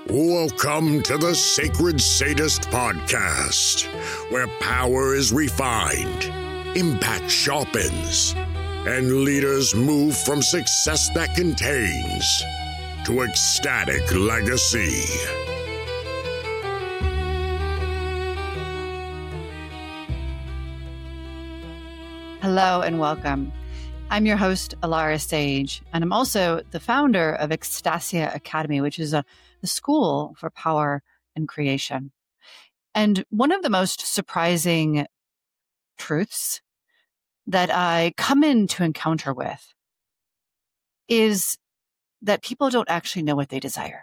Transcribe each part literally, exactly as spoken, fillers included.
Welcome to the Sacred Sadist Podcast, where power is refined, impact sharpens, and leaders move from success that contains to ecstatic legacy. Hello and welcome. I'm your host, Alara Sage, and I'm also the founder of Ecstasia Academy, which is a the school for power and creation. And one of the most surprising truths that I come into encounter with is that people don't actually know what they desire.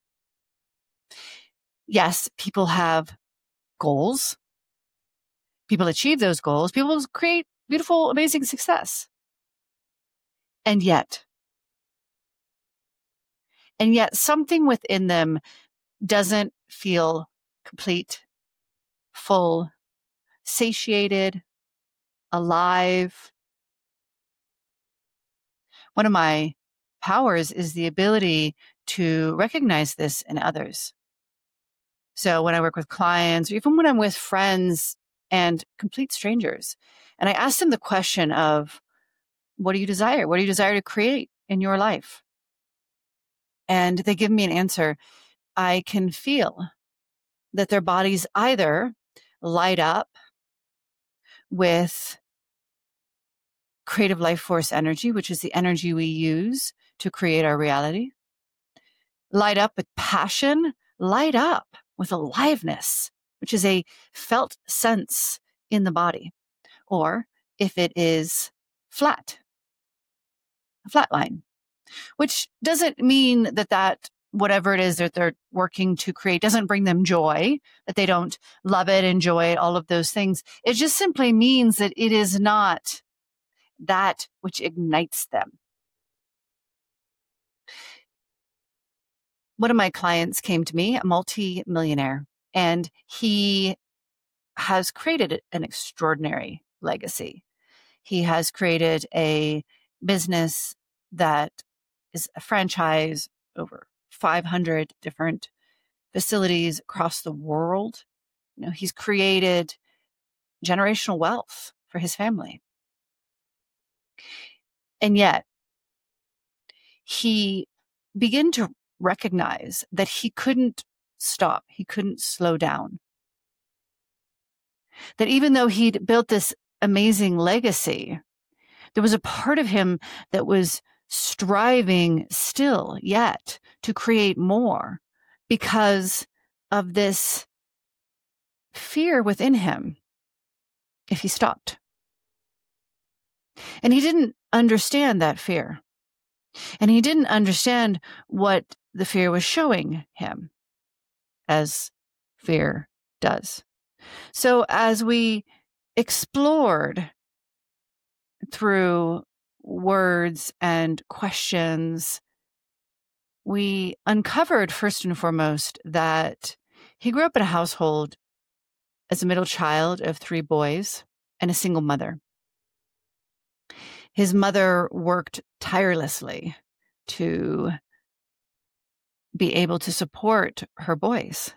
Yes, people have goals. People achieve those goals. People create beautiful, amazing success. And yet, And yet something within them doesn't feel complete, full, satiated, alive. One of my powers is the ability to recognize this in others. So when I work with clients, or even when I'm with friends and complete strangers, and I ask them the question of, what do you desire? What do you desire to create in your life? And they give me an answer. I can feel that their bodies either light up with creative life force energy, which is the energy we use to create our reality, light up with passion, light up with aliveness, which is a felt sense in the body. Or if it is flat, a flat line. Which doesn't mean that that whatever it is that they're working to create doesn't bring them joy, that they don't love it, enjoy it, all of those things. It just simply means that it is not that which ignites them. One of my clients came to me, a multi-millionaire, and he has created an extraordinary legacy. He has created a business that is a franchise, over five hundred different facilities across the world. You know, he's created generational wealth for his family. And yet, he began to recognize that he couldn't stop. He couldn't slow down. That even though he'd built this amazing legacy, there was a part of him that was striving still yet to create more because of this fear within him if he stopped. And he didn't understand that fear. And he didn't understand what the fear was showing him, as fear does. So as we explored through words and questions, we uncovered first and foremost that he grew up in a household as a middle child of three boys and a single mother. His mother worked tirelessly to be able to support her boys.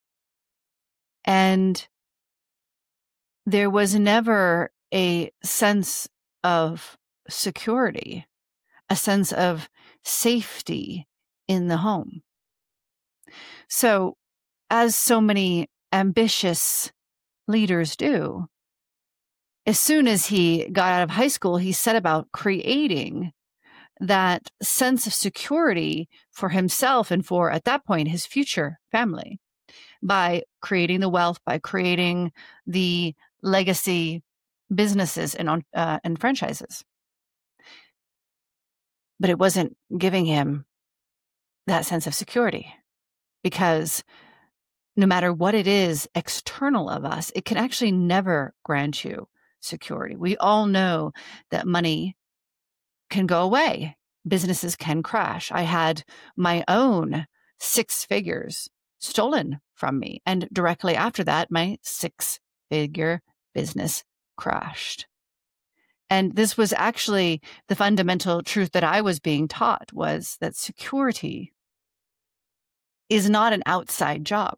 And there was never a sense of security, a sense of safety in the home. So, as so many ambitious leaders do, as soon as he got out of high school, he set about creating that sense of security for himself and for, at that point, his future family by creating the wealth, by creating the legacy businesses and, uh, and franchises. But it wasn't giving him that sense of security, because no matter what it is external of us, it can actually never grant you security. We all know that money can go away. Businesses can crash. I had my own six figures stolen from me. And directly after that, my six figure business crashed. And this was actually the fundamental truth that I was being taught, was that security is not an outside job.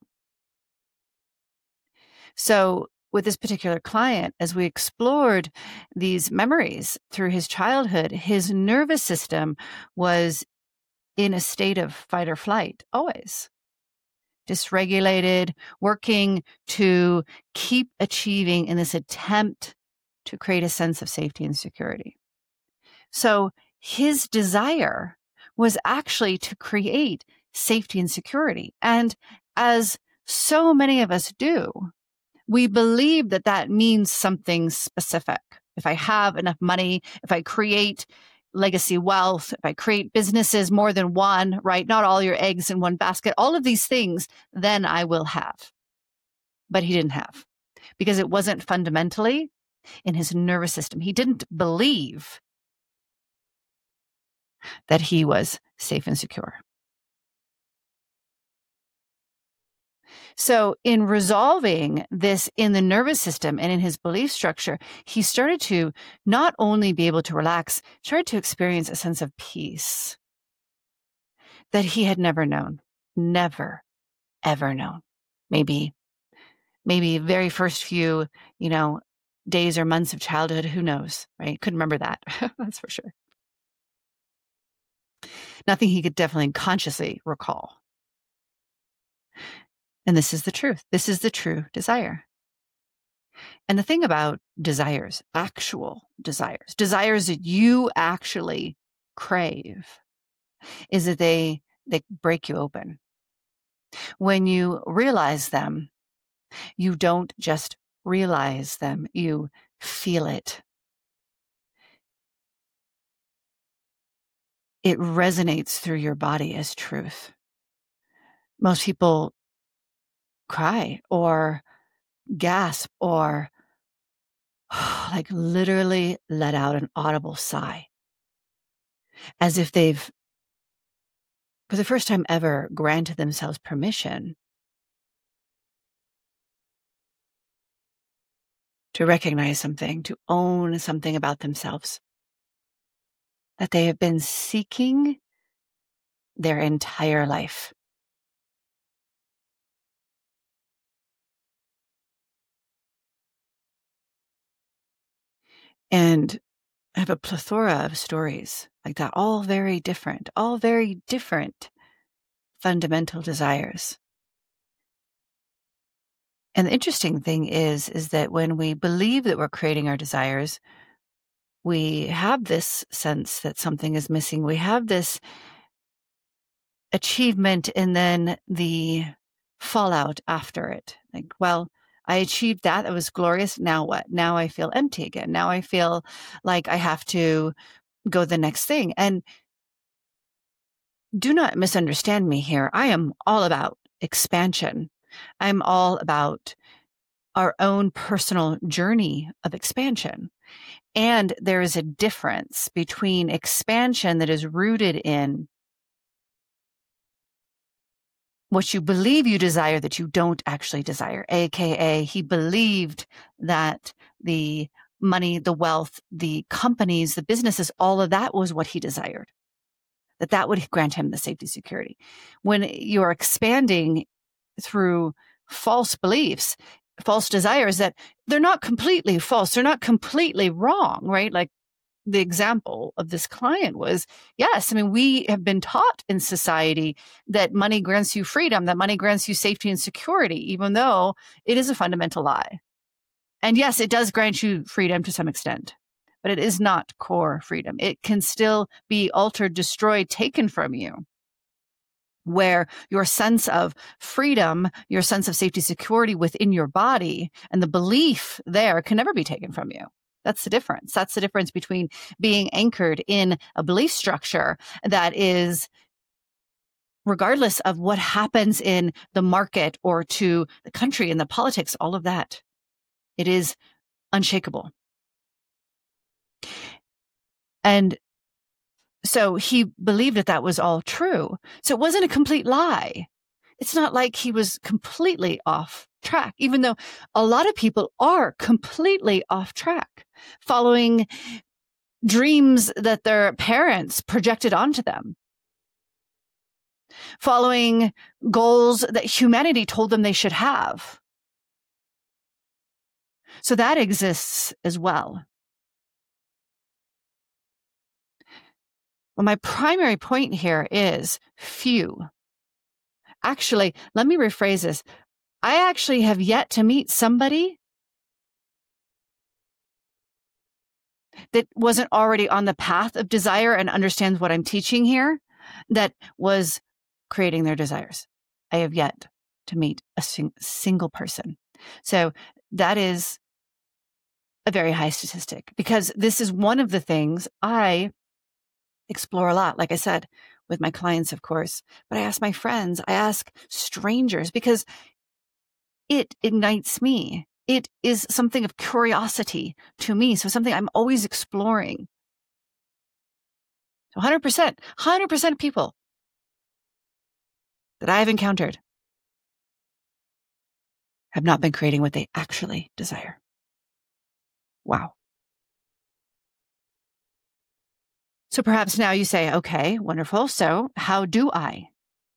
So with this particular client, as we explored these memories through his childhood, his nervous system was in a state of fight or flight, always dysregulated, working to keep achieving in this attempt to create a sense of safety and security. So his desire was actually to create safety and security. And as so many of us do, we believe that that means something specific. If I have enough money, if I create legacy wealth, if I create businesses, more than one, right? Not all your eggs in one basket, all of these things, then I will have. But he didn't have, because it wasn't fundamentally in his nervous system. He didn't believe that he was safe and secure. So in resolving this in the nervous system and in his belief structure, he started to not only be able to relax, started to experience a sense of peace that he had never known, never, ever known. Maybe, maybe very first few, you know, days or months of childhood, who knows, right? Couldn't remember that. That's for sure. Nothing he could definitely consciously recall. And this is the truth. This is the true desire. And the thing about desires, actual desires, desires that you actually crave, is that they, they break you open. When you realize them, you don't just realize them, you feel it. It resonates through your body as truth. Most people cry or gasp or like literally let out an audible sigh, as if they've, for the first time ever, granted themselves permission to recognize something, to own something about themselves that they have been seeking their entire life. And I have a plethora of stories like that, all very different, all very different fundamental desires. And the interesting thing is, is that when we believe that we're creating our desires, we have this sense that something is missing. We have this achievement and then the fallout after it. Like, well, I achieved that. It was glorious. Now what? Now I feel empty again. Now I feel like I have to go the next thing. And do not misunderstand me here. I am all about expansion. I'm all about our own personal journey of expansion. And there is a difference between expansion that is rooted in what you believe you desire that you don't actually desire, A K A he believed that the money, the wealth, the companies, the businesses, all of that was what he desired, that that would grant him the safety security. When you're expanding through false beliefs, false desires, that they're not completely false, they're not completely wrong, right? Like the example of this client was, yes, I mean, we have been taught in society that money grants you freedom, that money grants you safety and security, even though it is a fundamental lie. And yes, it does grant you freedom to some extent, but it is not core freedom. It can still be altered, destroyed, taken from you, where your sense of freedom, your sense of safety, security within your body and the belief there can never be taken from you. That's the difference. That's the difference between being anchored in a belief structure that is, regardless of what happens in the market or to the country and the politics, all of that, it is unshakable. And so he believed that that was all true. So it wasn't a complete lie. It's not like he was completely off track, even though a lot of people are completely off track, following dreams that their parents projected onto them. following goals that humanity told them they should have. So that exists as well. Well, my primary point here is few. Actually, let me rephrase this. I actually have yet to meet somebody that wasn't already on the path of desire and understands what I'm teaching here, that was creating their desires. I have yet to meet a sing- single person. So that is a very high statistic, because this is one of the things I explore a lot, like I said, with my clients, of course, but I ask my friends, I ask strangers, because it ignites me. It is something of curiosity to me. So something I'm always exploring. So one hundred percent, one hundred percent of people that I've encountered have not been creating what they actually desire. Wow. So perhaps now you say, okay, wonderful. So how do I?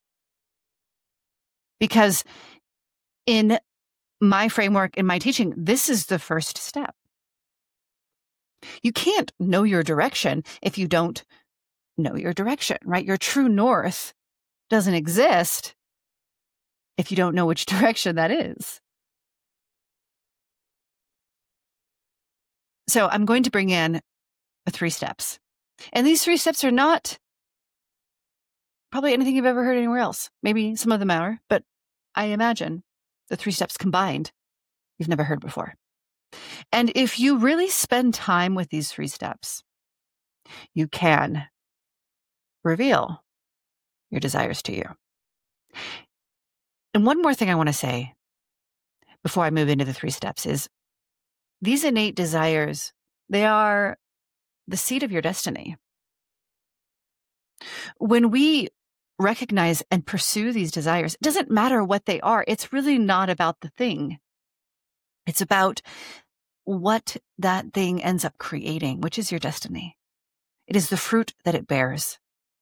Because in my framework, in my teaching, this is the first step. You can't know your direction if you don't know your direction, right? Your true north doesn't exist if you don't know which direction that is. So I'm going to bring in three steps. And these three steps are not probably anything you've ever heard anywhere else. Maybe some of them are, but I imagine the three steps combined you've never heard before. And if you really spend time with these three steps, you can reveal your desires to you. And one more thing I want to say before I move into the three steps is these innate desires, they are the seed of your destiny. When we recognize and pursue these desires, it doesn't matter what they are. It's really not about the thing. It's about what that thing ends up creating, which is your destiny. It is the fruit that it bears.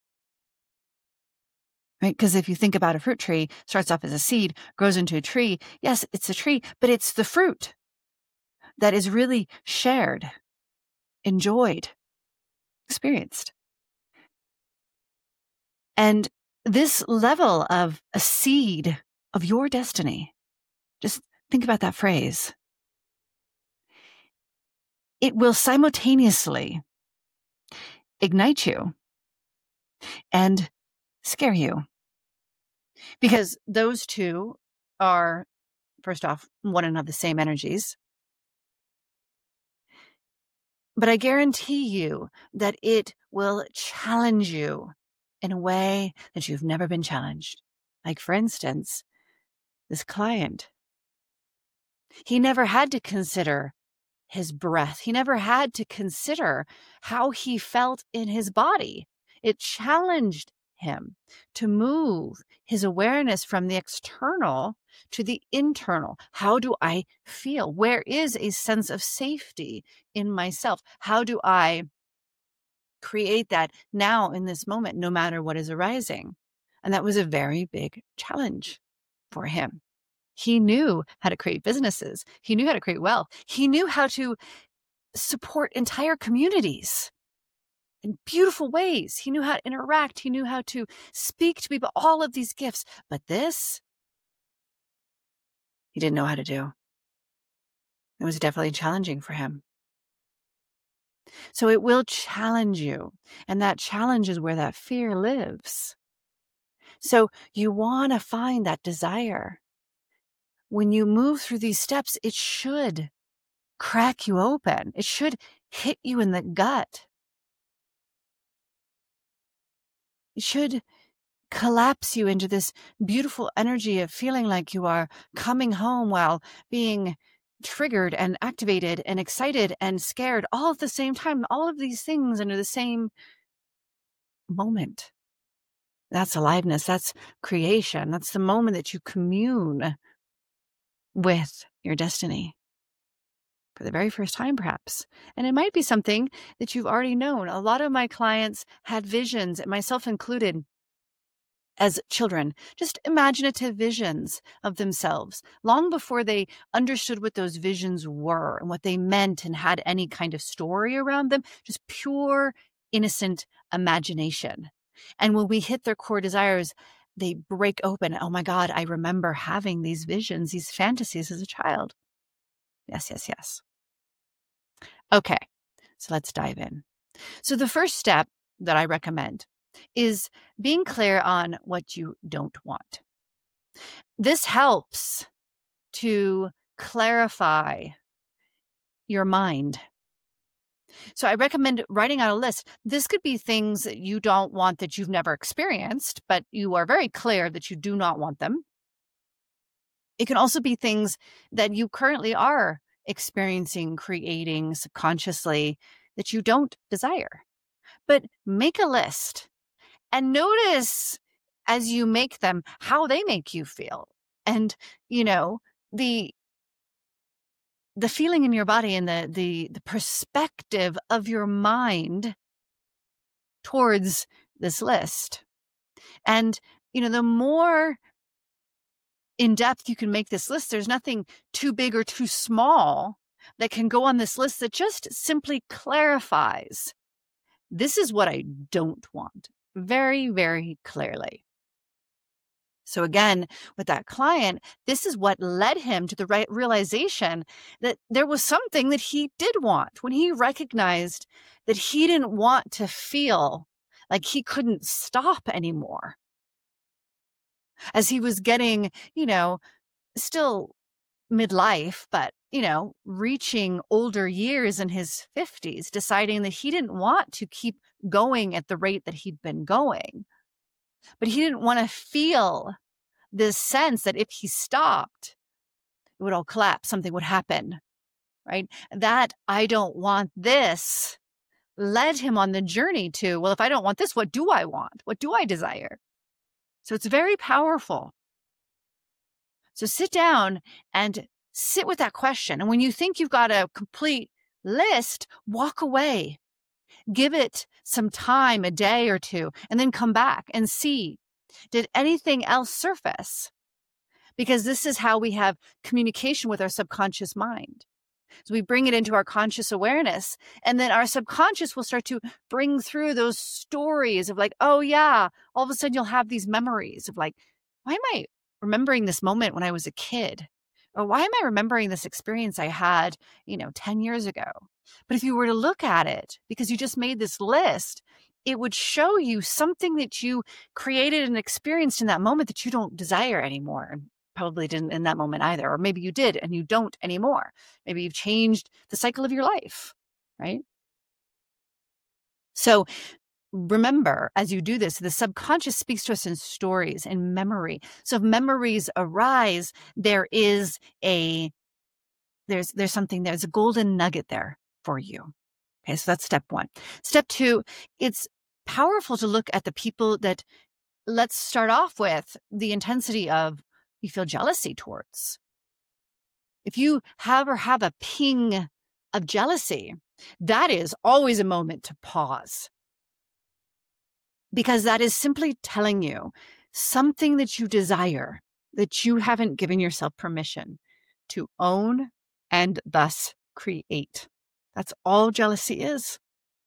Right? Because if you think about a fruit tree, starts off as a seed, grows into a tree. Yes, it's a tree, but it's the fruit that is really shared, enjoyed, experienced. And this level of a seed of your destiny, just think about that phrase. It will simultaneously ignite you and scare you. Because those two are, first off, one and of the same energies. But I guarantee you that it will challenge you in a way that you've never been challenged. Like, for instance, this client, he never had to consider his breath. He never had to consider how he felt in his body. It challenged him to move his awareness from the external to the internal. How do I feel? Where is a sense of safety in myself? How do I create that now in this moment, no matter what is arising? And that was a very big challenge for him. He knew how to create businesses. He knew how to create wealth. He knew how to support entire communities in beautiful ways. He knew how to interact. He knew how to speak to people, all of these gifts. But this, he didn't know how to do. It was definitely challenging for him. So it will challenge you. And that challenge is where that fear lives. So you want to find that desire. When you move through these steps, it should crack you open. It should hit you in the gut. It should collapse you into this beautiful energy of feeling like you are coming home while being triggered and activated and excited and scared all at the same time. All of these things under the same moment. That's aliveness. That's creation. That's the moment that you commune with your destiny for the very first time, perhaps. And it might be something that you've already known. A lot of my clients had visions, myself included, as children, just imaginative visions of themselves long before they understood what those visions were and what they meant and had any kind of story around them, just pure, innocent imagination. And when we hit their core desires, they break open. Oh my God, I remember having these visions, these fantasies as a child. Yes, yes, yes. Okay, so let's dive in. So the first step that I recommend is being clear on what you don't want. This helps to clarify your mind. So I recommend writing out a list. This could be things that you don't want that you've never experienced, but you are very clear that you do not want them. It can also be things that you currently are experiencing, creating subconsciously that you don't desire. But make a list and notice as you make them how they make you feel. And, you know, the the feeling in your body and the the the perspective of your mind towards this list. And, you know, the more in depth you can make this list, there's nothing too big or too small that can go on this list that just simply clarifies, this is what I don't want, very, very clearly. So again, with that client, this is what led him to the right realization that there was something that he did want when he recognized that he didn't want to feel like he couldn't stop anymore. As he was getting, you know, still midlife, but, you know, reaching older years in his fifties, deciding that he didn't want to keep going at the rate that he'd been going. But he didn't want to feel this sense that if he stopped, it would all collapse, something would happen, right? That I don't want this led him on the journey to, well, if I don't want this, what do I want? What do I desire? So it's very powerful. So sit down and sit with that question. And when you think you've got a complete list, walk away. Give it some time, a day or two, and then come back and see, did anything else surface? Because this is how we have communication with our subconscious mind. So we bring it into our conscious awareness, and then our subconscious will start to bring through those stories of like, oh yeah, all of a sudden you'll have these memories of like, why am I remembering this moment when I was a kid? Or why am I remembering this experience I had, you know, ten years ago? But if you were to look at it, because you just made this list, it would show you something that you created and experienced in that moment that you don't desire anymore. And probably didn't in that moment either. Or maybe you did and you don't anymore. Maybe you've changed the cycle of your life, right? So remember, as you do this, the subconscious speaks to us in stories and memory. So if memories arise, there is a, there's, there's something, there's a golden nugget there for you. Okay. So that's step one. Step two, it's powerful to look at the people that, let's start off with the intensity of you feel jealousy towards. If you have or have a ping of jealousy, that is always a moment to pause. Because that is simply telling you something that you desire, that you haven't given yourself permission to own and thus create. That's all jealousy is.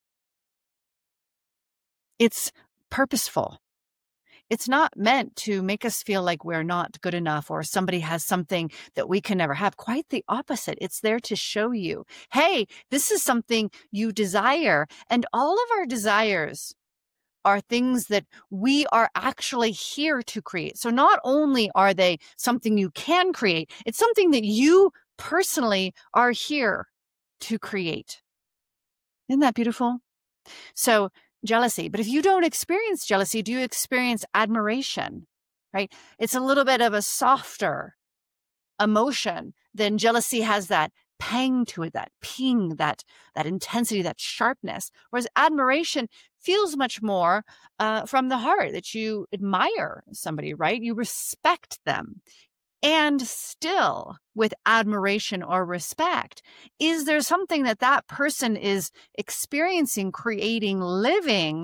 It's purposeful. It's not meant to make us feel like we're not good enough or somebody has something that we can never have. Quite the opposite. It's there to show you, hey, this is something you desire. And all of our desires are things that we are actually here to create. So not only are they something you can create, it's something that you personally are here to create. Isn't that beautiful? So jealousy. But if you don't experience jealousy, do you experience admiration, right? It's a little bit of a softer emotion than jealousy has that pang to it, that ping, that, that intensity, that sharpness. Whereas admiration feels much more uh, from the heart, that you admire somebody, right? You respect them. And still, with admiration or respect, is there something that that person is experiencing, creating, living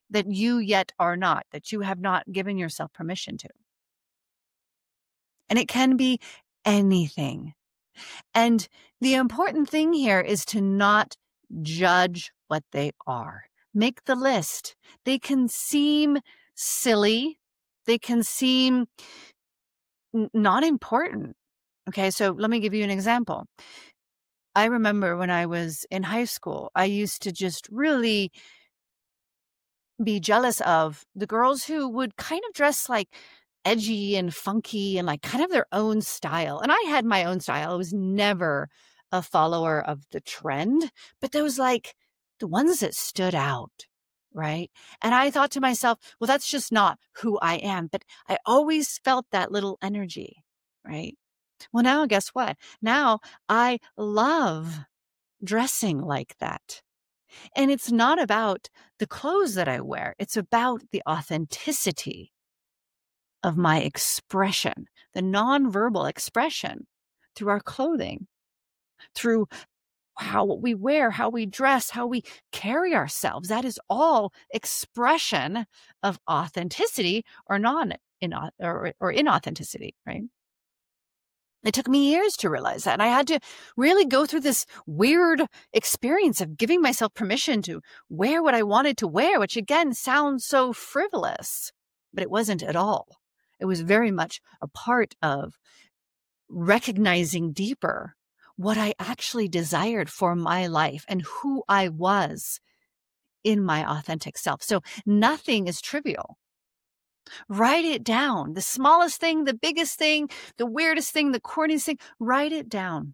that you yet are not, that you have not given yourself permission to. And it can be anything. And the important thing here is to not judge what they are. Make the list. They can seem silly. They can seem n- not important. Okay, so let me give you an example. I remember when I was in high school, I used to just really be jealous of the girls who would kind of dress like edgy and funky and like kind of their own style. And I had my own style. I was never a follower of the trend, but there was like the ones that stood out, right? And I thought to myself, well, that's just not who I am. But I always felt that little energy, right? Well, now guess what? Now I love dressing like that. And it's not about the clothes that I wear. It's about the authenticity of my expression, the nonverbal expression through our clothing, through how what we wear, how we dress, how we carry ourselves. That is all expression of authenticity or non in or, or inauthenticity, right? It took me years to realize that. And I had to really go through this weird experience of giving myself permission to wear what I wanted to wear, which again sounds so frivolous, but it wasn't at all. It was very much a part of recognizing deeper what I actually desired for my life and who I was in my authentic self. So nothing is trivial. Write it down. The smallest thing, the biggest thing, the weirdest thing, the corniest thing, write it down.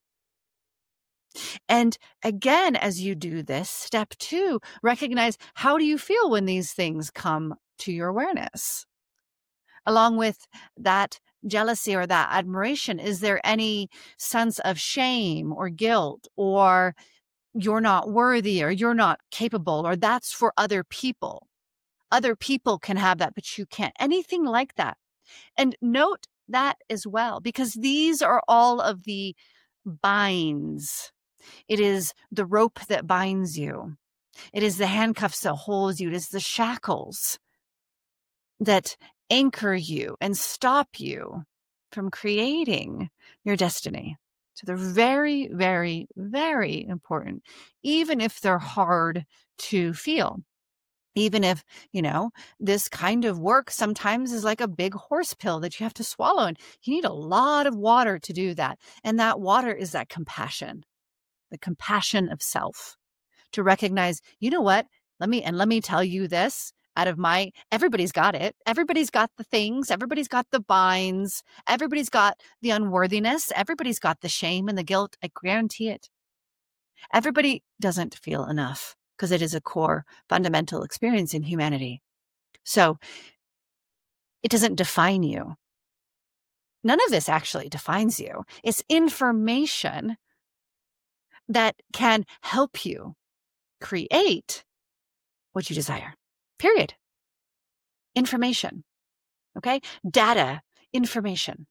And again, as you do this, step two, recognize how do you feel when these things come to your awareness? Along with that jealousy or that admiration, is there any sense of shame or guilt or you're not worthy or you're not capable or that's for other people? Other people can have that, but you can't. Anything like that. And note that as well, because these are all of the binds. It is the rope that binds you. It is the handcuffs that holds you. It is the shackles that anchor you and stop you from creating your destiny. So they're very, very, very important, even if they're hard to feel. Even if, you know, this kind of work sometimes is like a big horse pill that you have to swallow. And you need a lot of water to do that. And that water is that compassion, the compassion of self, to recognize, you know what, let me, and let me tell you this out of my, everybody's got it. Everybody's got the things. Everybody's got the binds. Everybody's got the unworthiness. Everybody's got the shame and the guilt. I guarantee it. Everybody doesn't feel enough, because it is a core fundamental experience in humanity. So it doesn't define you. None of this actually defines you. It's information that can help you create what you desire. Period. Information. Okay? Data, information.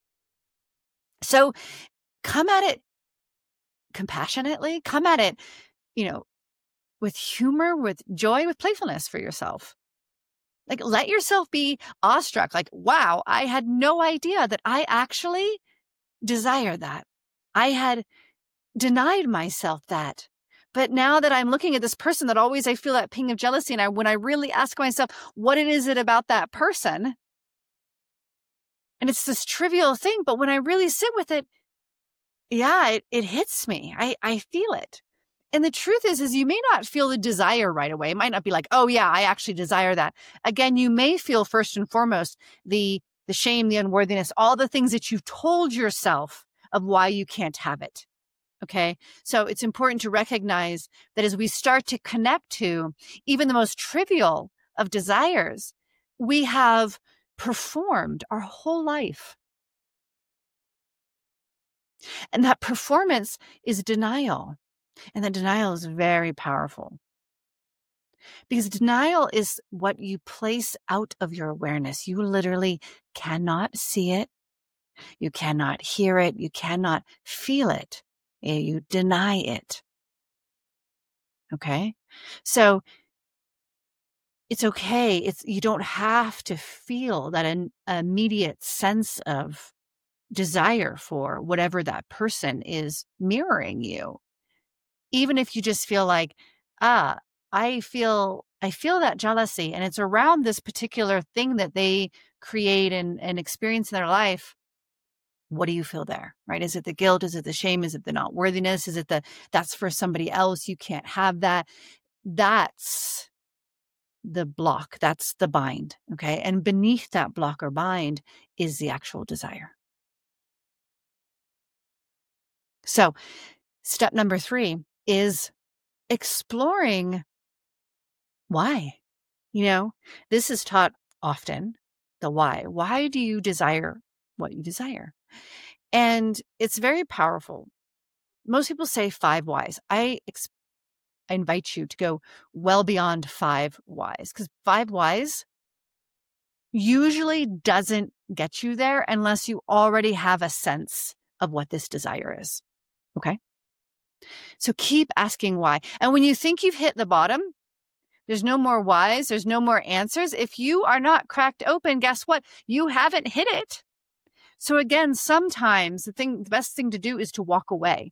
So come at it compassionately, come at it, you know, with humor, with joy, with playfulness for yourself. Like, let yourself be awestruck. Like, wow, I had no idea that I actually desire that. I had denied myself that. But now that I'm looking at this person that always I feel that ping of jealousy, and I, when I really ask myself, what it is it about that person? And it's this trivial thing, but when I really sit with it, yeah, it, it hits me. I, I feel it. And the truth is, is you may not feel the desire right away. It might not be like, oh yeah, I actually desire that. Again, you may feel first and foremost the, the shame, the unworthiness, all the things that you've told yourself of why you can't have it. Okay. So it's important to recognize that as we start to connect to even the most trivial of desires, we have performed our whole life. And that performance is denial. And that denial is very powerful, because denial is what you place out of your awareness. You literally cannot see it. You cannot hear it. You cannot feel it. You deny it. Okay. So it's okay. It's you don't have to feel that an immediate sense of desire for whatever that person is mirroring you. Even if you just feel like, ah, I feel I feel that jealousy, and it's around this particular thing that they create and, and experience in their life. What do you feel there, right? Is it the guilt? Is it the shame? Is it the not worthiness? Is it the, that's for somebody else, you can't have that? That's the block. That's the bind, okay? And beneath that block or bind is the actual desire. So step number three is exploring why. You know, this is taught often, the why. Why do you desire what you desire? And it's very powerful. Most people say five whys. I, ex- I invite you to go well beyond five whys, because five whys usually doesn't get you there unless you already have a sense of what this desire is. Okay? So keep asking why. And when you think you've hit the bottom, there's no more whys, there's no more answers. If you are not cracked open, guess what? You haven't hit it. So again, sometimes the thing, the best thing to do is to walk away.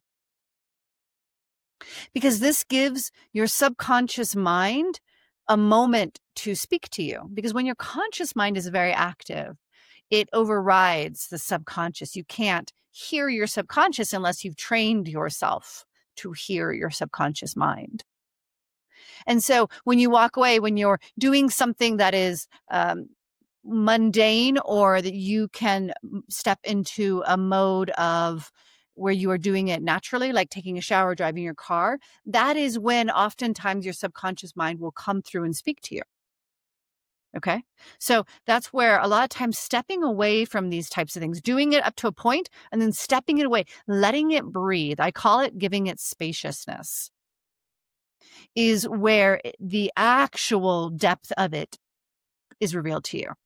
Because this gives your subconscious mind a moment to speak to you. Because when your conscious mind is very active, it overrides the subconscious. You can't hear your subconscious unless you've trained yourself to hear your subconscious mind. And so when you walk away, when you're doing something that is um, mundane, or that you can step into a mode of where you are doing it naturally, like taking a shower, driving your car, that is when oftentimes your subconscious mind will come through and speak to you. Okay. So that's where a lot of times stepping away from these types of things, doing it up to a point and then stepping it away, letting it breathe. I call it giving it spaciousness, is where the actual depth of it is revealed to you.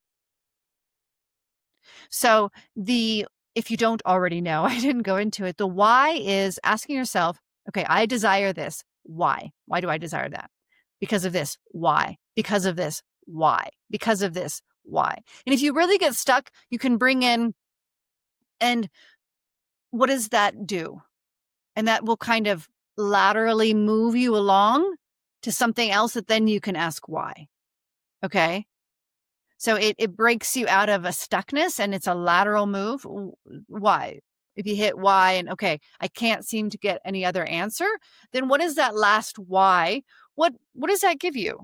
So the, if you don't already know, I didn't go into it. The why is asking yourself, okay, I desire this. Why? Why do I desire that? Because of this. Why? Because of this. Why? Because of this. Why? And if you really get stuck, you can bring in, and what does that do? And that will kind of laterally move you along to something else that then you can ask why. Okay. So it, it breaks you out of a stuckness, and it's a lateral move. Why? If you hit why and okay, I can't seem to get any other answer, then what is that last why? What, what does that give you?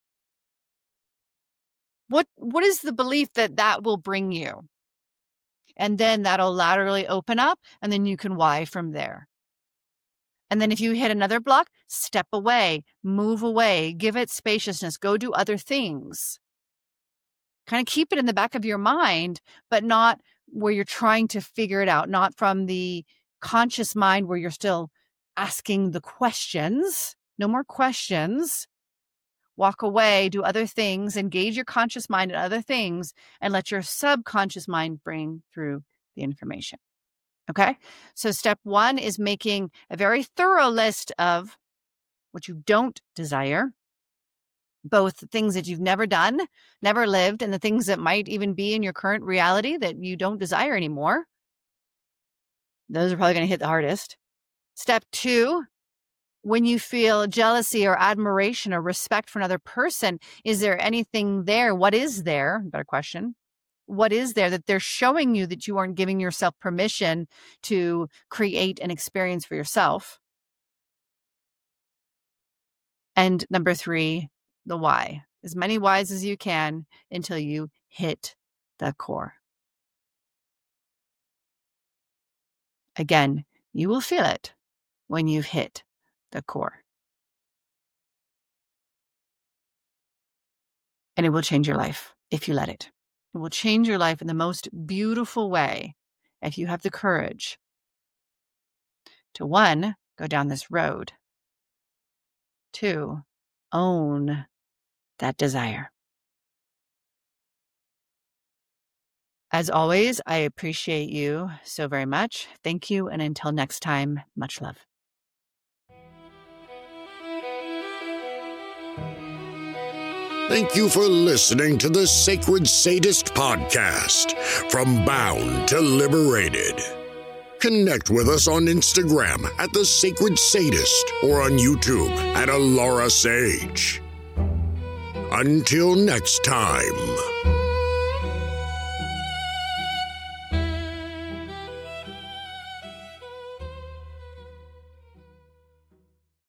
What, what is the belief that that will bring you? And then that'll laterally open up, and then you can why from there. And then if you hit another block, step away, move away, give it spaciousness, go do other things. Kind of keep it in the back of your mind, but not where you're trying to figure it out, not from the conscious mind where you're still asking the questions. No more questions. Walk away, do other things, engage your conscious mind in other things, and let your subconscious mind bring through the information. Okay? So step one is making a very thorough list of what you don't desire, both the things that you've never done, never lived, and the things that might even be in your current reality that you don't desire anymore. Those are probably going to hit the hardest. Step two, when you feel jealousy or admiration or respect for another person, is there anything there? What is there? Better question. What is there that they're showing you that you aren't giving yourself permission to create an experience for yourself? And number three, the why. As many whys as you can until you hit the core. Again, you will feel it when you've hit the core. And it will change your life if you let it. It will change your life in the most beautiful way if you have the courage to, one, go down this road, two, own that desire. As always, I appreciate you so very much. Thank you. And until next time, much love. Thank you for listening to the Sacred Sadist Podcast, From Bound to Liberated. Connect with us on Instagram at The Sacred Sadist or on YouTube at Alara Sage. Until next time.